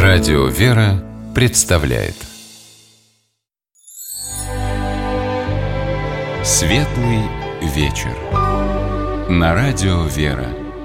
Радио «Вера» представляет Светлый вечер на Радио «Вера».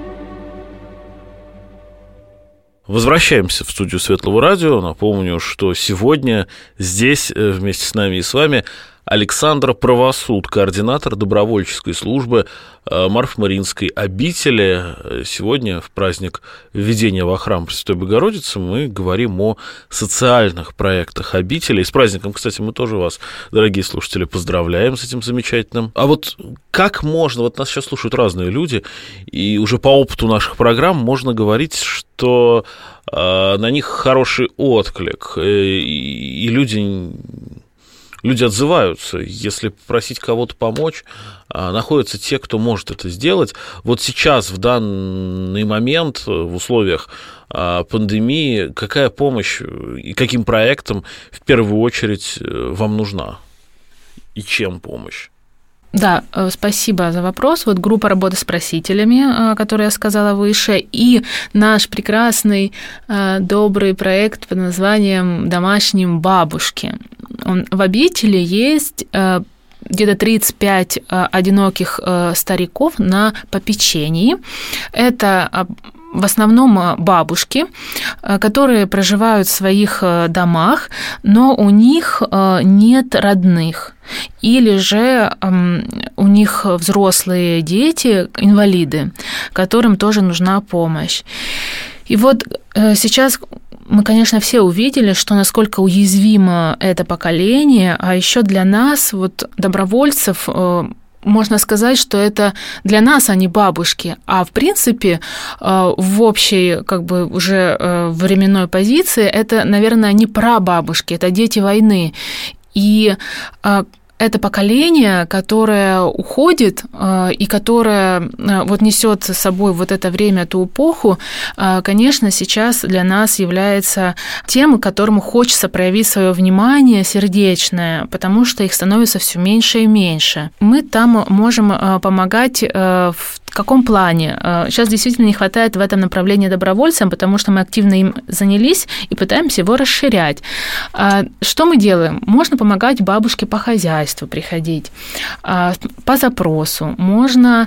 Возвращаемся в студию Светлого радио. Напомню, что сегодня здесь вместе с нами и с вами Александра Правосуд, координатор добровольческой службы Марфо-Мариинской обители. Сегодня, в праздник введения во храм Пресвятой Богородицы, мы говорим о социальных проектах обители. И с праздником, кстати, мы тоже вас, дорогие слушатели, поздравляем с этим замечательным. А вот как можно, вот нас сейчас слушают разные люди, и уже по опыту наших программ можно говорить, что на них хороший отклик, и люди отзываются. Если попросить кого-то помочь, находятся те, кто может это сделать. Вот сейчас, в данный момент, в условиях пандемии, какая помощь и каким проектам в первую очередь вам нужна? И чем помощь? Да, спасибо за вопрос. Вот группа работы с просителями, о которой я сказала выше, и наш прекрасный, добрый проект под названием «Домашним бабушки». В обители есть где-то 35 одиноких стариков на попечении. Это в основном бабушки, которые проживают в своих домах, но у них нет родных. Или же у них взрослые дети, инвалиды, которым тоже нужна помощь. И вот сейчас мы, конечно, все увидели, что насколько уязвимо это поколение, а еще для нас, вот, добровольцев, можно сказать, что это для нас они бабушки, а в принципе в общей как бы уже временной позиции это, наверное, не прабабушки, это дети войны. И это поколение, которое уходит и которое вот несет с собой вот это время, ту эпоху, конечно, сейчас для нас является тем, которому хочется проявить свое внимание сердечное, потому что их становится все меньше и меньше. Мы там можем помогать в каком плане? Сейчас действительно не хватает в этом направлении добровольцам, потому что мы активно им занялись и пытаемся его расширять. Что мы делаем? Можно помогать бабушке по хозяйству приходить, по запросу. Можно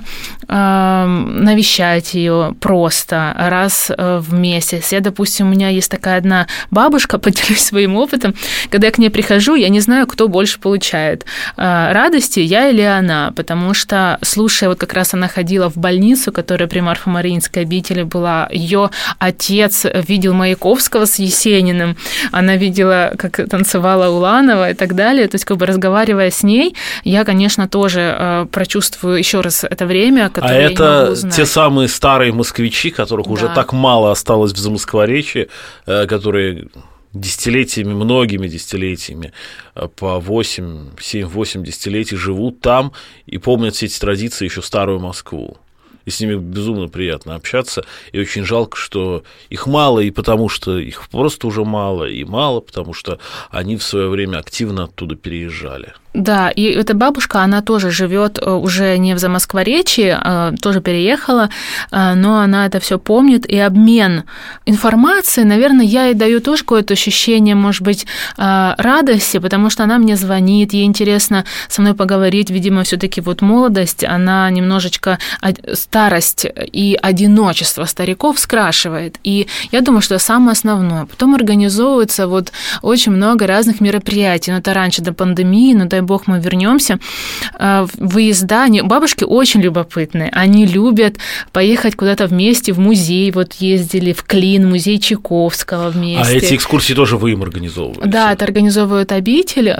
навещать ее просто раз в месяц. Я, допустим, у меня есть такая одна бабушка, поделюсь своим опытом. Когда я к ней прихожу, я не знаю, кто больше получает радости, я или она, потому что, слушая, вот как раз она ходила в больницу, которая при Марфо-Мариинской обители была. Ее отец видел Маяковского с Есениным, она видела, как танцевала Уланова и так далее. То есть, как бы разговаривая с ней, я, конечно, тоже прочувствую еще раз это время, которое я не могу узнать. Те самые старые москвичи, которых уже так мало осталось в Замоскворечье, которые десятилетиями, многими десятилетиями, по 7-8 десятилетий живут там и помнят все эти традиции, еще старую Москву. И с ними безумно приятно общаться, и очень жалко, что их мало, и потому что их просто уже мало, и мало, потому что они в свое время активно оттуда переезжали. Да, и эта бабушка, она тоже живет уже не в Замоскворечье, тоже переехала, но она это все помнит, и обмен информацией, наверное, я ей даю тоже какое-то ощущение, может быть, радости, потому что она мне звонит, ей интересно со мной поговорить, видимо, все-таки вот молодость, она немножечко старость и одиночество стариков скрашивает, и я думаю, что это самое основное. Потом организовывается вот очень много разных мероприятий, но это раньше до пандемии, но дай бог мы вернемся, выезда. Бабушки очень любопытные, они любят поехать куда-то вместе в музей, вот ездили в Клин, музей Чайковского вместе. А эти экскурсии тоже вы им организовываете? Да, это организовывает обитель,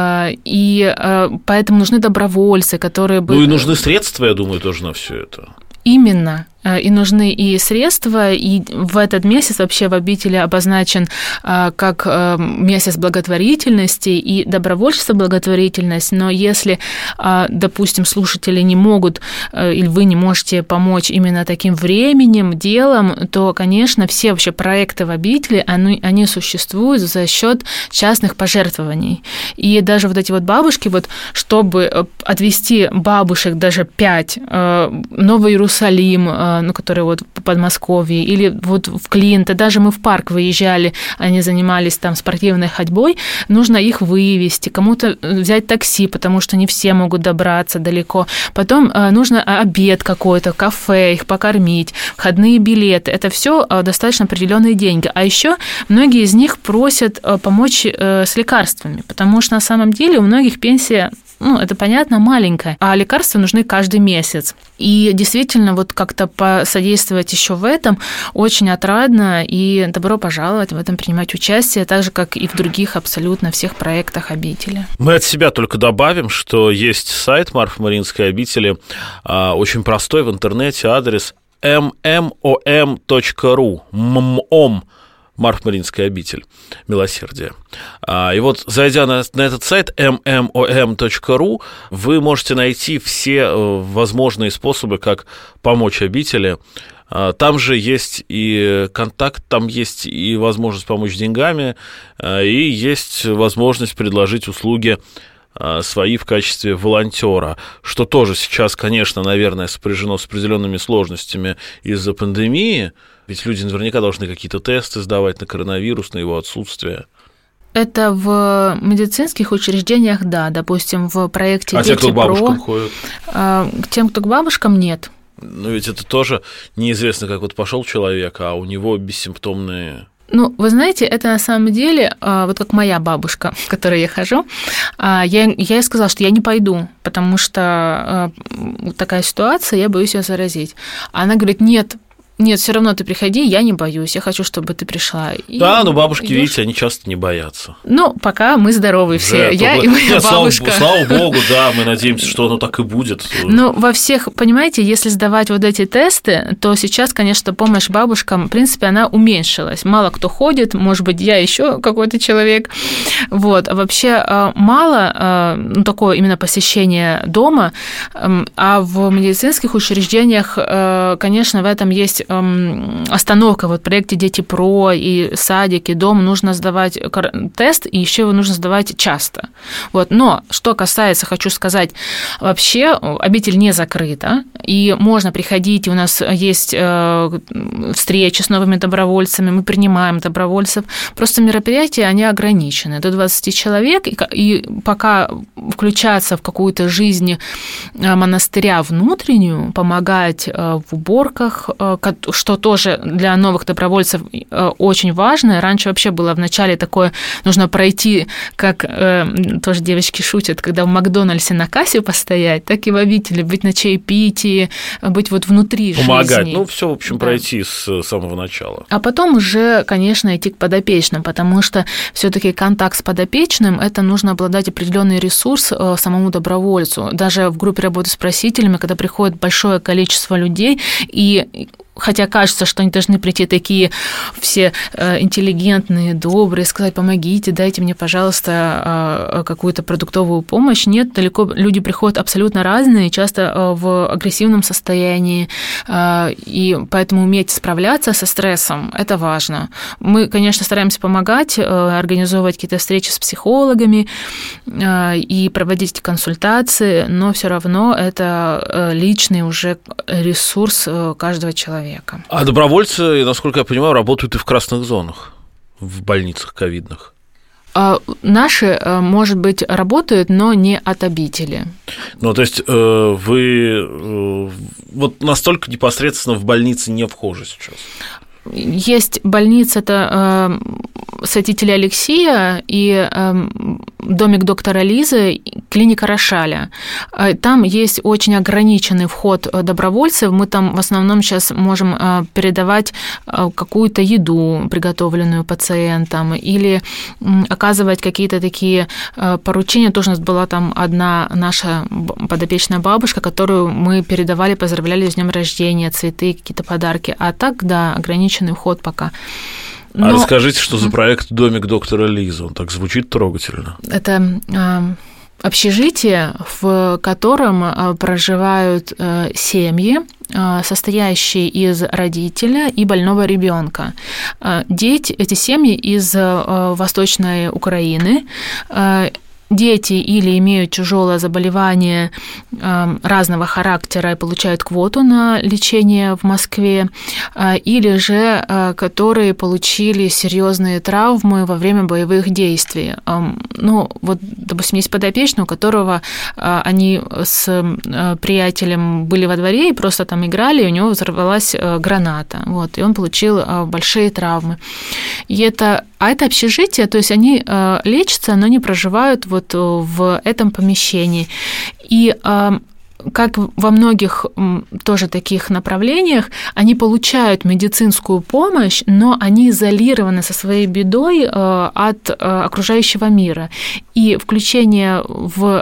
и поэтому нужны добровольцы, которые бы... Ну и нужны средства, я думаю, тоже на все это. Именно. И нужны и средства, и в этот месяц вообще в обители обозначен как месяц благотворительности и добровольчество благотворительность, но если, допустим, слушатели не могут или вы не можете помочь именно таким временем, делом, то, конечно, все вообще проекты в обители, они существуют за счет частных пожертвований. И даже вот эти вот бабушки, вот, чтобы отвезти бабушек даже 5, Новый Иерусалим, которые вот в Подмосковье, или вот в Клинто, даже мы в парк выезжали, они занимались там спортивной ходьбой, нужно их вывести, кому-то взять такси, потому что не все могут добраться далеко. Потом нужно обед какой-то, кафе, их покормить, входные билеты. Это все достаточно определенные деньги. А еще многие из них просят помочь с лекарствами, потому что на самом деле у многих пенсия, это понятно, маленькая, а лекарства нужны каждый месяц. И действительно, вот как-то посодействовать еще в этом очень отрадно, и добро пожаловать в этом принимать участие, так же, как и в других абсолютно всех проектах обители. Мы от себя только добавим, что есть сайт Марфо-Мариинской обители, очень простой в интернете, адрес mmom.ru, Марфо-Мариинская обитель милосердия. И вот, зайдя на этот сайт mmom.ru, вы можете найти все возможные способы, как помочь обители. Там же есть и контакт, там есть и возможность помочь деньгами, и есть возможность предложить услуги свои в качестве волонтера, что тоже сейчас, конечно, наверное, сопряжено с определенными сложностями из-за пандемии, ведь люди наверняка должны какие-то тесты сдавать на коронавирус, на его отсутствие. Это в медицинских учреждениях, да, допустим, в проекте «Дети те, кто к бабушкам ходят? К тем, кто к бабушкам, нет. Но ведь это тоже неизвестно, как вот пошел человек, а у него бессимптомные... Вы знаете, это на самом деле, вот как моя бабушка, к которой я хожу, я ей сказала, что я не пойду, потому что такая ситуация, я боюсь ее заразить. Она говорит, нет, все равно ты приходи, я не боюсь, я хочу, чтобы ты пришла. Да, но бабушки, видите, они часто не боятся. Пока мы здоровы все, я и моя бабушка. Слава богу, да, мы надеемся, что оно так и будет. Во всех, понимаете, если сдавать вот эти тесты, то сейчас, конечно, помощь бабушкам, в принципе, она уменьшилась. Мало кто ходит, может быть, я еще какой-то человек. А вообще мало такое именно посещение дома, а в медицинских учреждениях, конечно, в этом есть остановка. Вот в проекте «Дети ПРО» и садик, и дом нужно сдавать тест, и еще его нужно сдавать часто. Но что касается, хочу сказать, вообще обитель не закрыта, и можно приходить, и у нас есть встречи с новыми добровольцами, мы принимаем добровольцев. Просто мероприятия, они ограничены до 20 человек, и пока включаться в какую-то жизнь монастыря внутреннюю, помогать в уборках, что тоже для новых добровольцев очень важно. Раньше вообще было в начале такое, нужно пройти, как тоже девочки шутят, когда в Макдональдсе на кассе постоять, так и в обители, быть на чаепитии, быть вот внутри помогать. жизни. Все, в общем, пройти с самого начала. А потом уже, конечно, идти к подопечным, потому что все-таки контакт с подопечным, это нужно обладать определенный ресурс самому добровольцу. Даже в группе работы с просителями, когда приходит большое количество людей, и хотя кажется, что они должны прийти такие все интеллигентные, добрые, сказать, помогите, дайте мне, пожалуйста, какую-то продуктовую помощь. Нет, далеко люди приходят абсолютно разные, часто в агрессивном состоянии, и поэтому уметь справляться со стрессом – это важно. Мы, конечно, стараемся помогать, организовывать какие-то встречи с психологами и проводить консультации, но все равно это личный уже ресурс каждого человека. А добровольцы, насколько я понимаю, работают и в красных зонах, в больницах ковидных. Наши, может быть, работают, но не от обители. То есть вы вот настолько непосредственно в больнице не вхожи сейчас? Есть больница, это святителя Алексия и домик доктора Лизы, клиника Рошаля. Там есть очень ограниченный вход добровольцев. Мы там в основном сейчас можем передавать какую-то еду, приготовленную пациентам, или оказывать какие-то такие поручения. Тоже у нас была там одна наша подопечная бабушка, которую мы передавали, поздравляли с днем рождения, цветы, какие-то подарки. А так, да, ограниченный вход пока. А расскажите, что за проект «Домик доктора Лизы»? Он так звучит трогательно. Это общежитие, в котором проживают семьи, состоящие из родителя и больного ребенка. Эти семьи из Восточной Украины. дети или имеют тяжелое заболевание разного характера и получают квоту на лечение в Москве, или же которые получили серьезные травмы во время боевых действий. Ну, вот, допустим, есть подопечный, у которого они с приятелем были во дворе и просто там играли, и у него взорвалась граната, вот, и он получил большие травмы. И это общежитие, то есть они лечатся, но не проживают вот в этом помещении. И как во многих тоже таких направлениях, они получают медицинскую помощь, но они изолированы со своей бедой от окружающего мира. И включение в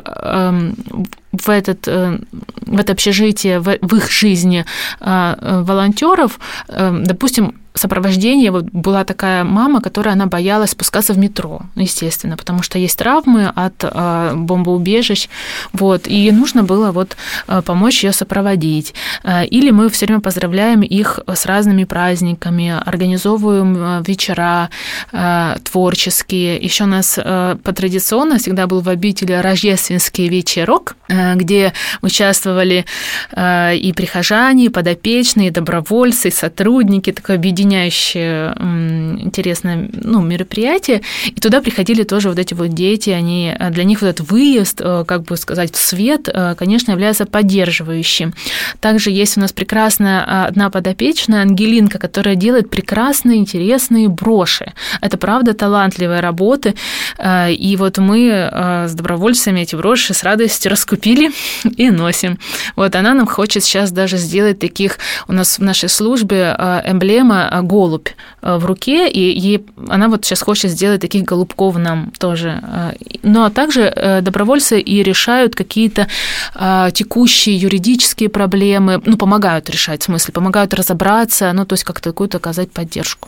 это общежитие, в их жизни волонтеров, допустим, сопровождение. Вот была такая мама, которая она боялась спускаться в метро, естественно, потому что есть травмы от бомбоубежищ, вот, и нужно было вот помочь ее сопроводить. Или мы все время поздравляем их с разными праздниками, организовываем вечера творческие. Еще у нас традиционно всегда был в обители рождественский вечерок, где участвовали и прихожане, и подопечные, и добровольцы, и сотрудники, такое объединение объединяющее интересное мероприятие, и туда приходили тоже вот эти вот дети, для них вот этот выезд, как бы сказать, в свет, конечно, является поддерживающим. Также есть у нас прекрасная одна подопечная, Ангелинка, которая делает прекрасные, интересные броши. Это, правда, талантливые работы, и вот мы с добровольцами эти броши с радостью раскупили и носим. Вот она нам хочет сейчас даже сделать таких, у нас в нашей службе эмблема голубь в руке, и она вот сейчас хочет сделать таких голубков нам тоже. Ну, а также добровольцы и решают какие-то текущие юридические проблемы, помогают решать, в смысле, помогают разобраться, то есть как-то какую-то оказать поддержку.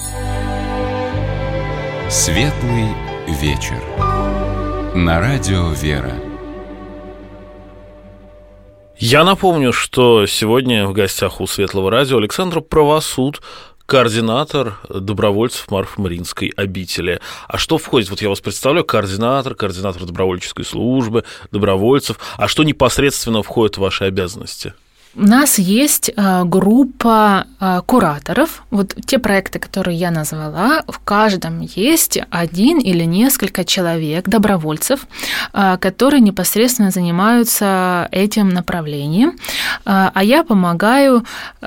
Светлый вечер. На радио «Вера». Я напомню, что сегодня в гостях у Светлого радио Александр Правосуд, координатор добровольцев Марфо-Мариинской обители. А что входит? Вот я вас представляю, координатор добровольческой службы, добровольцев. А что непосредственно входит в ваши обязанности? У нас есть группа кураторов. Вот те проекты, которые я назвала, в каждом есть один или несколько человек, добровольцев, которые непосредственно занимаются этим направлением. А я помогаю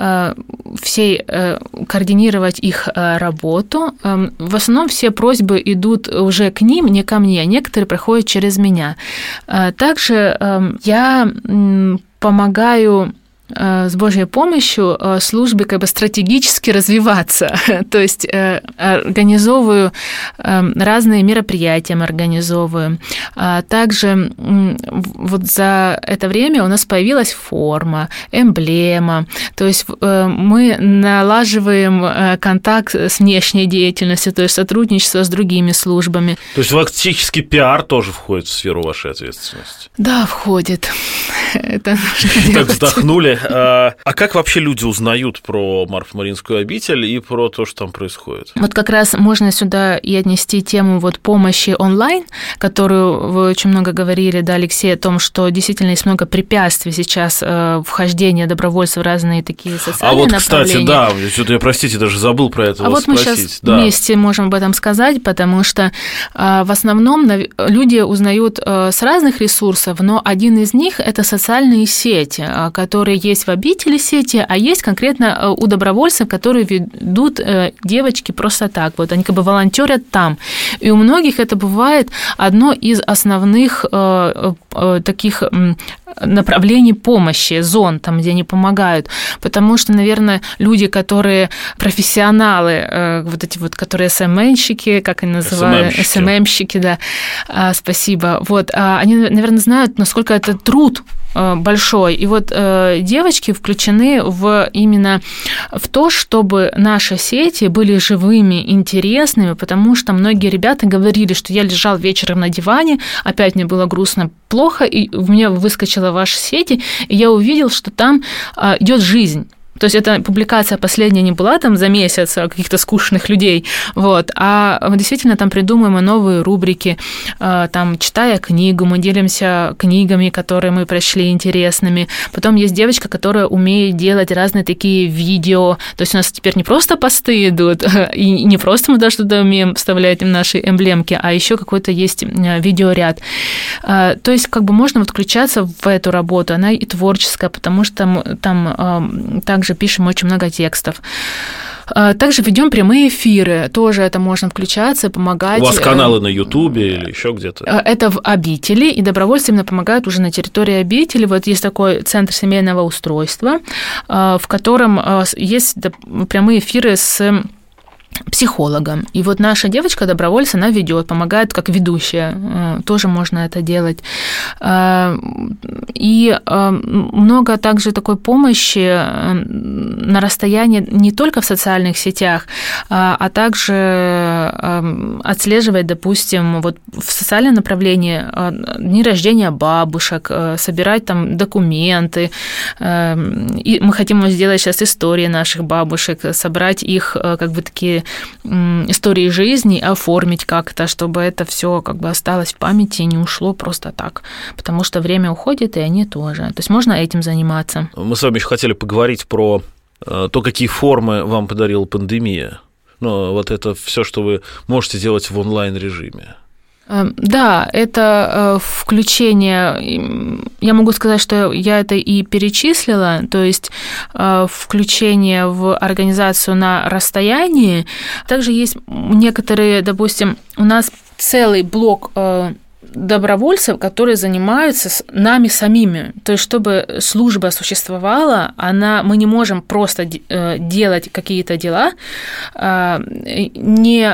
координировать их работу. В основном все просьбы идут уже к ним, не ко мне, а некоторые проходят через меня. Также я помогаю с Божьей помощью службе стратегически развиваться, то есть организовываю разные мероприятия, Также вот за это время у нас появилась форма, эмблема, то есть мы налаживаем контакт с внешней деятельностью, то есть сотрудничество с другими службами. То есть фактически пиар тоже входит в сферу вашей ответственности? Да, входит. Это нужно делать. Так вздохнули. А как вообще люди узнают про Марфо-Мариинскую обитель и про то, что там происходит? Вот как раз можно сюда и отнести тему помощи онлайн, которую вы очень много говорили, да, Алексей, о том, что действительно есть много препятствий сейчас вхождения добровольцев в разные такие социальные направления. Кстати, да, простите, даже забыл про это вас спросить. Мы сейчас вместе можем об этом сказать, потому что в основном люди узнают с разных ресурсов, но один из них – это социальные сети, которые есть в обители сети, а есть конкретно у добровольцев, которые ведут девочки просто так. Вот они волонтерят там. И у многих это бывает одно из основных таких направлений помощи, зон, там, где они помогают. Потому что, наверное, люди, которые профессионалы, вот эти которые СММщики, как они называют? СММщики, да, спасибо. Они, наверное, знают, насколько это труд большой. И девочки включены именно в то, чтобы наши сети были живыми, интересными, потому что многие ребята говорили, что я лежал вечером на диване, опять мне было грустно, плохо, и у меня выскочила ваша сеть, и я увидел, что там идет жизнь. То есть эта публикация последняя не была там за месяц каких-то скучных людей, вот, а действительно там придумываем новые рубрики, там, читая книгу, мы делимся книгами, которые мы прочли интересными. Потом есть девочка, которая умеет делать разные такие видео, то есть у нас теперь не просто посты идут, и не просто мы даже туда умеем вставлять наши эмблемки, а еще какой-то есть видеоряд. То есть как бы можно вот включаться в эту работу, она и творческая, потому что мы там также пишем очень много текстов. Также ведем прямые эфиры, тоже это можно включаться, помогать. У вас каналы на Ютубе или еще где-то? Это в обители, и добровольцы именно помогают уже на территории обители. Вот есть такой центр семейного устройства, в котором есть прямые эфиры с психологом. И вот наша девочка-добровольца, она ведет, помогает как ведущая, тоже можно это делать. И много также такой помощи на расстоянии не только в социальных сетях, а также отслеживать, допустим, вот в социальном направлении дни рождения бабушек, собирать там документы. И мы хотим сделать сейчас истории наших бабушек, собрать их как бы такие истории жизни, оформить как-то, чтобы это все как бы осталось в памяти и не ушло просто так, потому что время уходит, и они тоже. То есть можно этим заниматься. Мы с вами еще хотели поговорить про то, какие формы вам подарила пандемия. Ну, вот это все, что вы можете делать в онлайн-режиме. Да, это включение, я могу сказать, что я это и перечислила, то есть включение в организацию на расстоянии. Также есть некоторые, допустим, у нас целый блок добровольцев, которые занимаются нами самими. То есть, чтобы служба существовала, мы не можем просто делать какие-то дела, не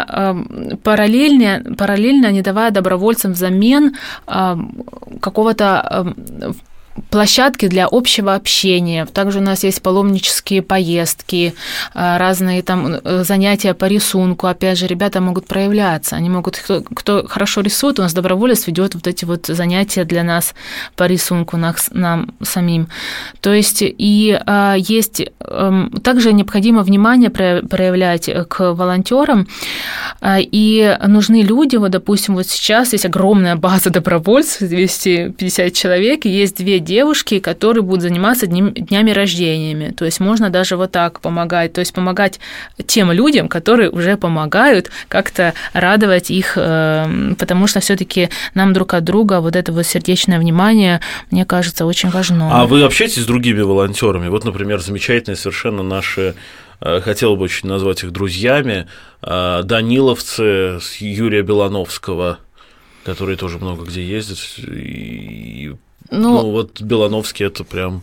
параллельно не давая добровольцам взамен какого-то площадки для общего общения. Также у нас есть паломнические поездки, разные там занятия по рисунку. Опять же, ребята могут проявляться. Они могут, кто хорошо рисует, у нас доброволец ведет вот эти вот занятия для нас по рисунку нам самим. То есть и есть также необходимо внимание проявлять к волонтерам, и нужны люди, вот, допустим, вот сейчас есть огромная база добровольцев, 250 человек, и есть 2 девушки, которые будут заниматься днями рождениями. То есть можно даже вот так помогать, то есть помогать тем людям, которые уже помогают, как-то радовать их, потому что все-таки нам друг от друга вот это вот сердечное внимание, мне кажется, очень важно. А вы общаетесь с другими волонтерами? Вот, например, замечательные совершенно наши, хотел бы очень назвать их друзьями, даниловцы с Юрия Белановского, которые тоже много где ездят, и ну, вот Белановский – это прям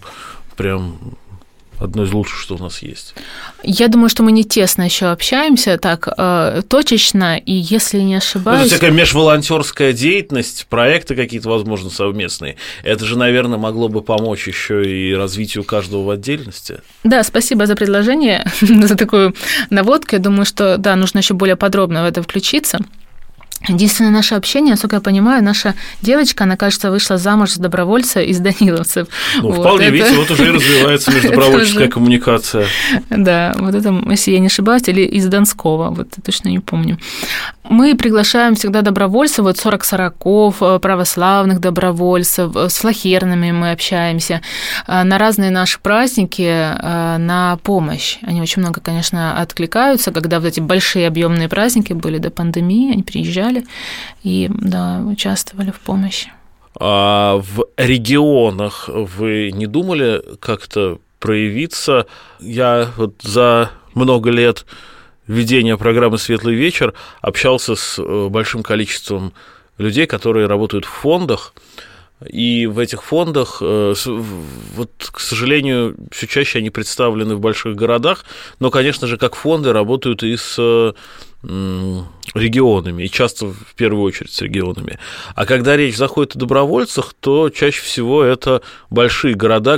одно из лучших, что у нас есть. Я думаю, что мы не тесно еще общаемся так точечно, и если не ошибаюсь… Это такая межволонтерская деятельность, проекты какие-то, возможно, совместные. Это же, наверное, могло бы помочь еще и развитию каждого в отдельности. Да, спасибо за предложение, за такую наводку. Я думаю, что, да, нужно еще более подробно в это включиться. Единственное наше общение, насколько я понимаю, наша девочка, она, кажется, вышла замуж за добровольца из даниловцев. Ну, вот вполне, это... видите, вот уже и развивается междобровольческая коммуникация. Да, вот это, если я не ошибаюсь, или из Донского, вот точно не помню. Мы приглашаем всегда добровольцев, вот 40-40, православных добровольцев, с флахерными мы общаемся, на разные наши праздники, на помощь. Они очень много, конечно, откликаются, когда вот эти большие объемные праздники были до пандемии, они приезжали и, да, участвовали в помощи. А в регионах вы не думали как-то проявиться? Я вот за много лет ведения программы «Светлый вечер» общался с большим количеством людей, которые работают в фондах, и в этих фондах, вот, к сожалению, все чаще они представлены в больших городах, но, конечно же, как фонды работают и с регионами, и часто в первую очередь с регионами. А когда речь заходит о добровольцах, то чаще всего это большие города,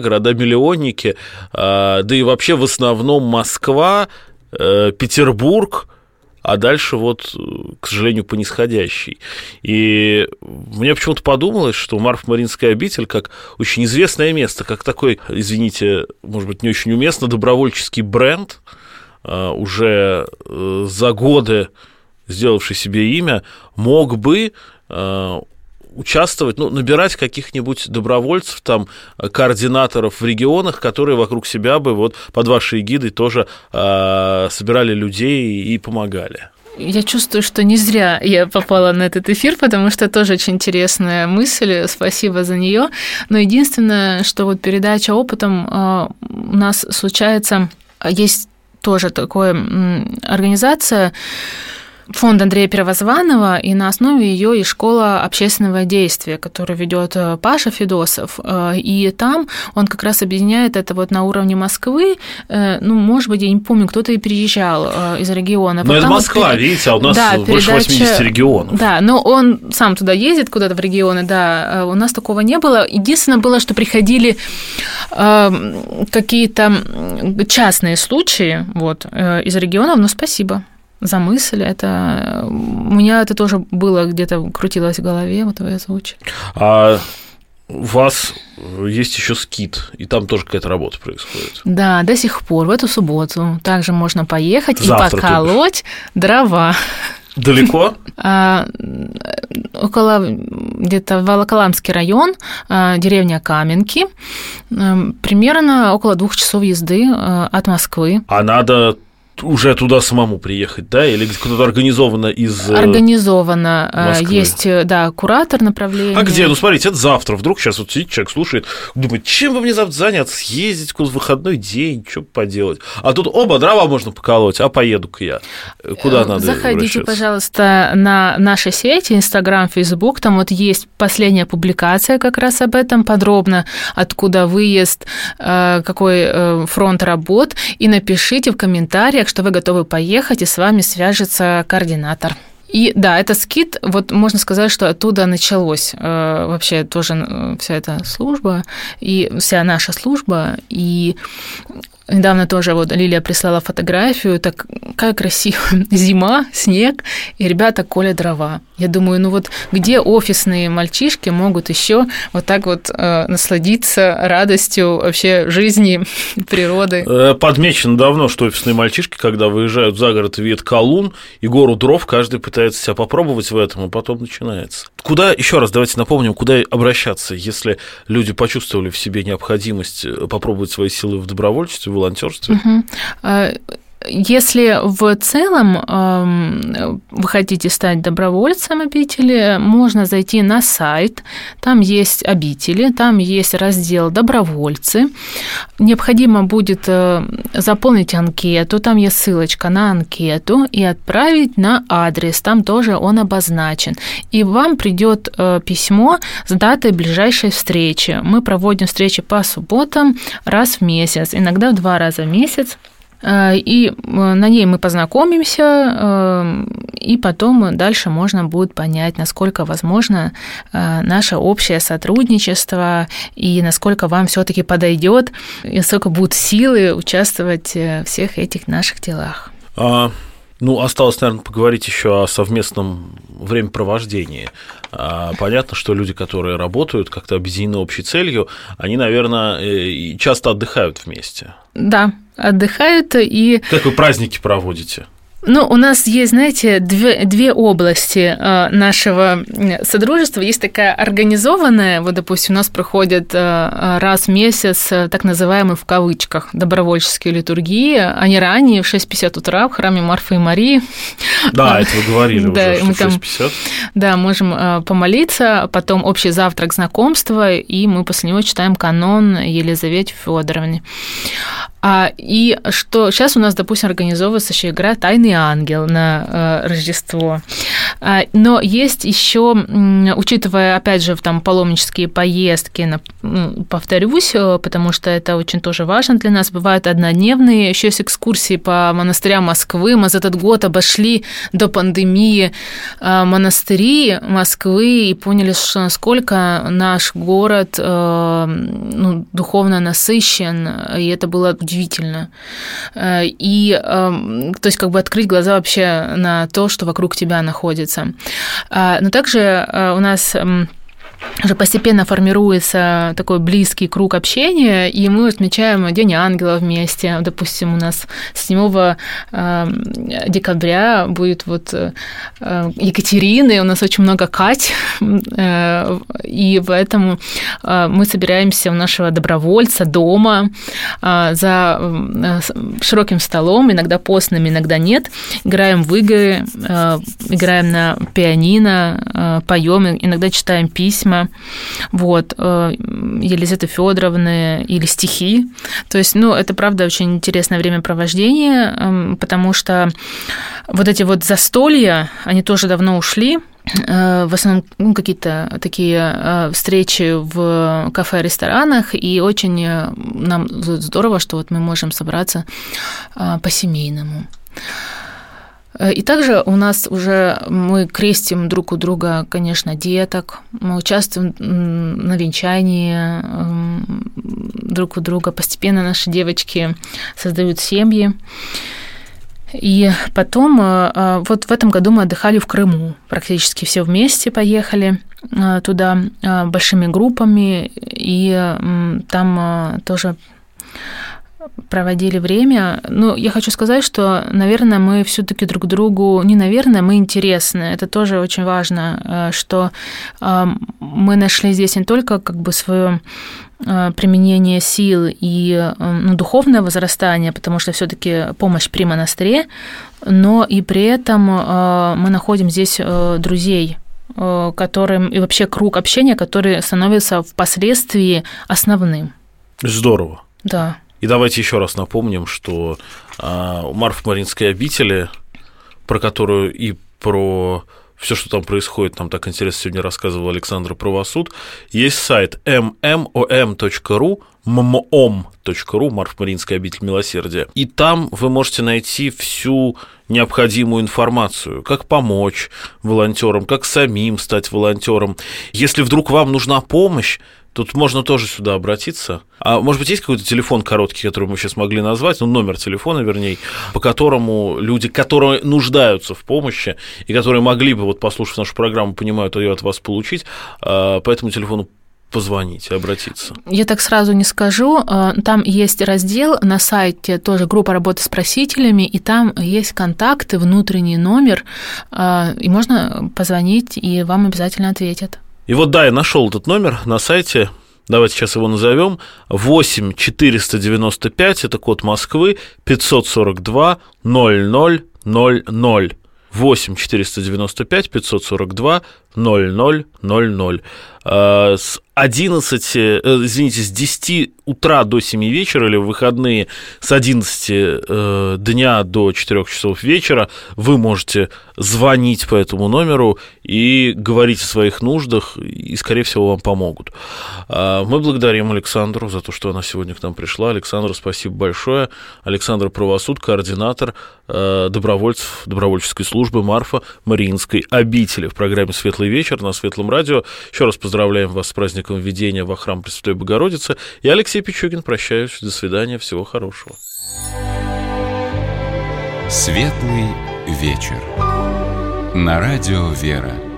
города-миллионники, да и вообще в основном Москва, Петербург, а дальше вот, к сожалению, по нисходящей. И мне почему-то подумалось, что Марфа-Маринская обитель, как очень известное место, как такой, извините, может быть, не очень уместно, добровольческий бренд, уже за годы сделавший себе имя, мог бы участвовать, набирать каких-нибудь добровольцев, там, координаторов в регионах, которые вокруг себя бы вот под вашей эгидой тоже собирали людей и помогали. Я чувствую, что не зря я попала на этот эфир, потому что тоже очень интересная мысль, спасибо за нее. Но единственное, что вот передача опытом у нас случается, есть тоже такая организация, фонд Андрея Первозванного, и на основе ее и школа общественного действия, которую ведет Паша Федосов. И там он как раз объединяет это вот на уровне Москвы. Может быть, я не помню, кто-то и переезжал из региона. Но это Москва, видите, а у нас больше 80 регионов. Да, но он сам туда ездит, куда-то в регионы, да. У нас такого не было. Единственное было, что приходили какие-то частные случаи вот, из регионов, но спасибо за мысль. У меня это тоже было где-то крутилось в голове, вот вы озвучили. А у вас есть еще скит, и там тоже какая-то работа происходит. Да, до сих пор, в эту субботу также можно поехать завтра и поколоть дрова. Далеко? Около где-то Волоколамский район, деревня Каменки, примерно около 2 часов езды от Москвы. А надо уже туда самому приехать, да? Или кто-то организовано из Организовано. Москвы? Есть, да, куратор направления. А где? Смотрите, это завтра. Вдруг сейчас вот сидит человек, слушает, думает, чем бы мне завтра заняться? Съездить куда-то в выходной день, что поделать? А тут дрова можно поколоть, а поеду-ка я. Куда надо Заходите, пожалуйста, на наши сети, Инстаграм, Фейсбук, там вот есть последняя публикация как раз об этом, подробно, откуда выезд, какой фронт работ, и напишите в комментариях, что вы готовы поехать, и с вами свяжется координатор. И да, это скит, вот можно сказать, что оттуда началось вообще тоже вся эта служба, и вся наша служба, и недавно тоже вот Лилия прислала фотографию, такая красивая зима, снег, и ребята колят дрова. Я думаю, где офисные мальчишки могут еще вот так вот насладиться радостью вообще жизни, природы? Подмечено давно, что офисные мальчишки, когда выезжают за город и видят колун и гору дров, каждый пытается себя попробовать в этом, и потом начинается. Куда, еще раз давайте напомним, куда обращаться, если люди почувствовали в себе необходимость попробовать свои силы в добровольчестве, в волонтерстве? Если в целом вы хотите стать добровольцем обители, можно зайти на сайт, там есть обители, там есть раздел «Добровольцы». Необходимо будет заполнить анкету, там есть ссылочка на анкету, и отправить на адрес, там тоже он обозначен. И вам придет письмо с датой ближайшей встречи. Мы проводим встречи по субботам раз в месяц, иногда в 2 раза в месяц. И на ней мы познакомимся, и потом дальше можно будет понять, насколько возможно наше общее сотрудничество, и насколько вам все-таки подойдет, и насколько будут силы участвовать в всех этих наших делах. Осталось, наверное, поговорить еще о совместном времяпровождении. Понятно, что люди, которые работают как-то объединены общей целью, они, наверное, часто отдыхают вместе. Да, отдыхают и... Как вы праздники проводите? У нас есть, знаете, две области нашего содружества. Есть такая организованная, вот, допустим, у нас проходят раз в месяц так называемые в кавычках добровольческие литургии. Они ранее в 6:50 утра в храме Марфы и Марии. Да, это вы говорили уже, что в 6:50. Да, можем помолиться, потом общий завтрак знакомства, и мы после него читаем канон Елизавете Федоровне. И что сейчас у нас, допустим, организовывается еще игра «Тайный ангел» на Рождество. Но есть еще, учитывая, опять же, там паломнические поездки, повторюсь, потому что это очень тоже важно для нас, бывают однодневные, еще есть экскурсии по монастырям Москвы. Мы за этот год обошли до пандемии монастыри Москвы и поняли, что насколько наш город духовно насыщен, и это было удивительно. И, то есть, как бы открыть закрыть глаза вообще на то, что вокруг тебя находится. Но также у нас уже постепенно формируется такой близкий круг общения, и мы отмечаем День ангела вместе. Допустим, у нас 7 декабря будет вот Екатерина, у нас очень много Кать, и поэтому мы собираемся у нашего добровольца дома за широким столом, иногда постным, иногда нет, играем в игры, играем на пианино, поем, иногда читаем письма, вот, Елизаветы Федоровны или стихи. То есть, это, правда, очень интересное времяпровождение, потому что вот эти вот застолья, они тоже давно ушли. В основном какие-то такие встречи в кафе, ресторанах, и очень нам здорово, что вот мы можем собраться по-семейному. И также у нас уже мы крестим друг у друга, конечно, деток, мы участвуем на венчании друг у друга, постепенно наши девочки создают семьи. И потом, вот в этом году мы отдыхали в Крыму, практически все вместе поехали туда большими группами, и там тоже проводили время. Я хочу сказать, что, наверное, мы все-таки друг другу, не наверное, мы интересны. Это тоже очень важно, что мы нашли здесь не только как бы свое применение сил и духовное возрастание, потому что все-таки помощь при монастыре, но и при этом мы находим здесь друзей, которым и вообще круг общения, который становится впоследствии основным. Здорово. Да. И давайте еще раз напомним, что у Марфо-Маринской обители, про которую и про все, что там происходит, там так интересно сегодня рассказывал Александр Правосуд, есть сайт mmom.ru, mmom.ru, Марфо-Маринская обитель милосердия, и там вы можете найти всю необходимую информацию, как помочь волонтерам, как самим стать волонтером. Если вдруг вам нужна помощь, тут можно тоже сюда обратиться. А может быть, есть какой-то телефон короткий, который мы сейчас могли назвать, номер телефона, вернее, по которому люди, которые нуждаются в помощи и которые могли бы, вот послушав нашу программу, понимают ее от вас получить, по этому телефону позвонить и обратиться? Я так сразу не скажу. Там есть раздел на сайте, тоже группа работы с просителями, и там есть контакты, внутренний номер, и можно позвонить, и вам обязательно ответят. И вот да, я нашел этот номер на сайте. Давайте сейчас его назовем. 8 495, это код Москвы, 542 0000. 8 495 542 0000. С 10 утра до 7 вечера или в выходные с 11 дня до 4 часов вечера вы можете звонить по этому номеру и говорить о своих нуждах, и, скорее всего, вам помогут. Мы благодарим Александру за то, что она сегодня к нам пришла. Александра, спасибо большое. Александр Правосуд, координатор добровольцев добровольческой службы Марфо-Мариинской обители в программе «Светлый вечер» на Светлом радио. Еще раз поздравляем вас с праздником введения во храм Пресвятой Богородицы. Я, Алексей Пичугин, прощаюсь. До свидания. Всего хорошего. «Светлый вечер» на радио «Вера».